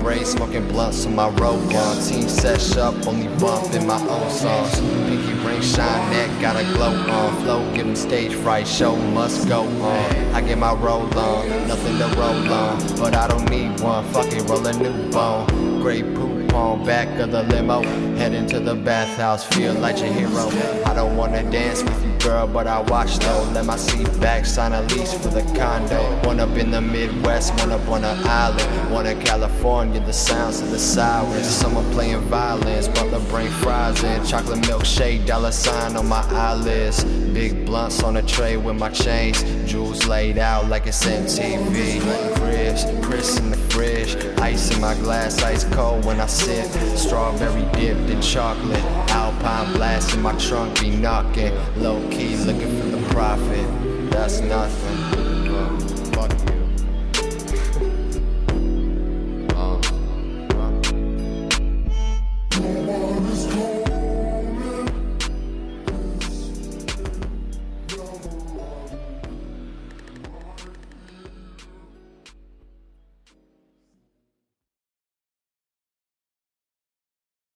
spray, smoking blunts on my road gun. Team sesh up, only bumping my own songs. Pinky ring shine, neck got a glow on. Flow give 'em stage fright, show must go on. I get my roll on, nothing to roll on, but I don't need one. Fuck it, roll a new bone. Great poop on back of the limo, heading to the bathhouse, feel like a hero. I don't wanna dance with you, girl, but I watch though. Let my seat back, sign a lease for the condo. One up in the Midwest, one up on an island. One in California, the sounds of the sirens. Someone playing violins, butler bring fries in. Chocolate milkshake, dollar sign on my eyelids. Big blunts on a tray with my chains. Jewels laid out like it's MTV. Cribs, Chris in the fridge. Ice in my glass, ice cold when I sip. Strawberry dipped in chocolate. Alpine blast in my trunk be knocking. Low key looking for the profit. That's nothing. Fuck you.